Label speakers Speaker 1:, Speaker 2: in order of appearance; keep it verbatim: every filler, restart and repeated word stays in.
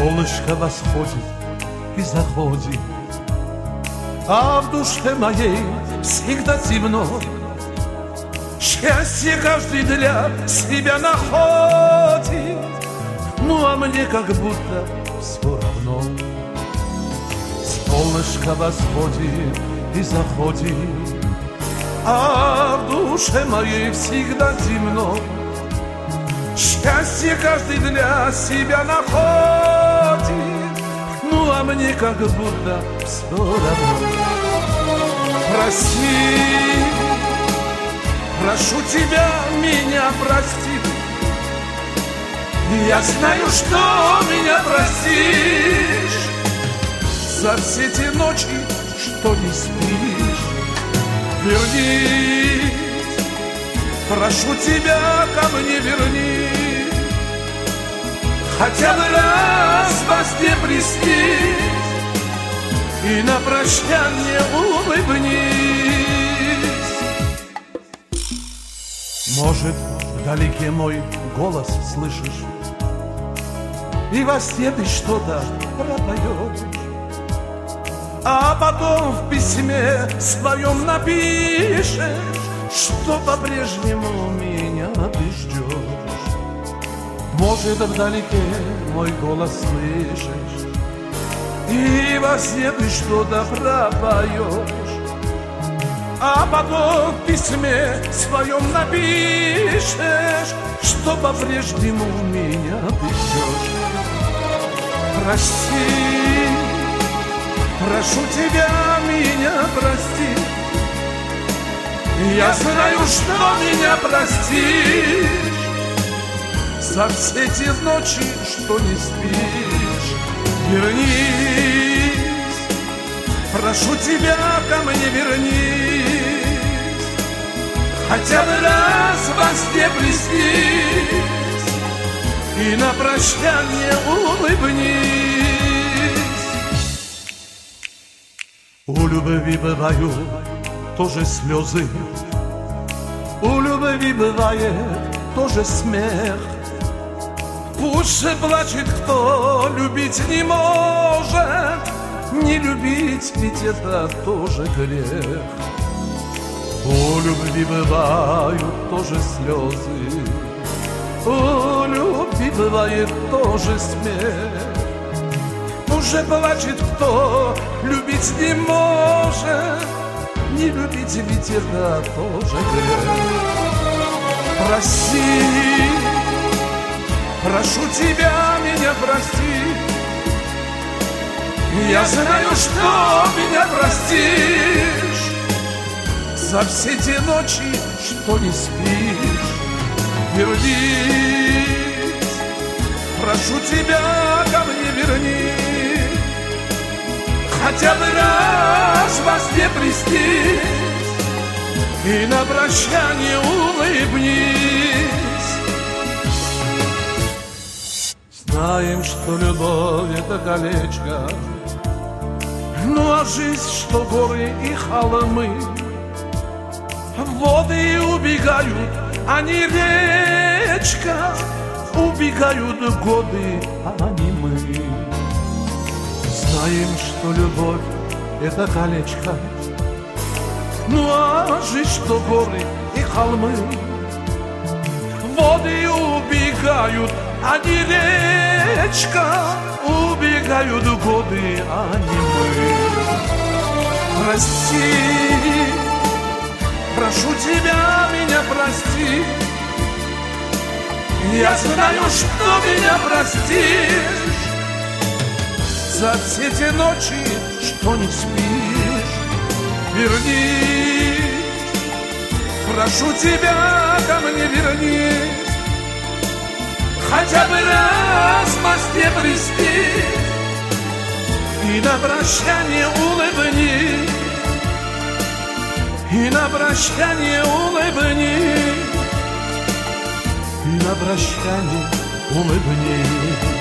Speaker 1: Солнышко восходит и заходит, а в душе моей всегда темно. Счастье каждый для себя находит, ну а мне как будто все равно. Солнышко восходит и заходит, а в душе моей всегда темно. Счастье каждый для себя находит, ну а мне как будто все равно. Прости, прошу тебя, меня прости. Я знаю, что меня простишь за все те ночи, что не спишь. Вернись, прошу тебя, ко мне вернись. Хотя бы раз во сне приснись и на прощанье улыбнись. Может, вдалеке мой голос слышишь, и во сне ты что-то пропоешь, а потом в письме своем напишешь, что по-прежнему меня ты ждешь. Может, вдалеке мой голос слышишь, и во сне ты что-то пропоешь, а потом в письме своем напишешь, что по-прежнему меня ты ждешь. Прости, прошу тебя, меня прости. Я знаю, что меня простишь за все те ночи, что не спишь. Вернись, прошу тебя, ко мне вернись. Хотя бы раз во сне приснись и на прощанье улыбнись. У любви бывают тоже слезы, у любви бывает тоже смех. Пусть же плачет, кто любить не может, не любить, ведь это тоже грех. У любви бывают тоже слезы, у любви бывает тоже смех. Уже плачет, кто любить не может, не любить, ведь это тоже грех. Прости, прошу тебя, меня прости. Я знаю, что меня простишь за все те ночи, что не спишь. Вернись, прошу тебя, ко мне вернись. Хотя бы раз во сне приснись и на прощанье улыбнись. Знаем, что любовь — это колечко, ну а жизнь, что горы и холмы. Воды убегают, а не речка, убегают годы, а не мы. Знаем, что любовь — это колечко, ну а жизнь, что горы и холмы. Воды убегают, а не речка, убегают годы, а не мы. Прости, прошу тебя, меня прости. Я знаю, что меня простишь за все те ночи, что не спишь. Вернись, прошу тебя, ко мне вернись. Хотя бы раз во сне приснись и на прощанье улыбнись. И на прощанье улыбнись, и на прощанье улыбнись.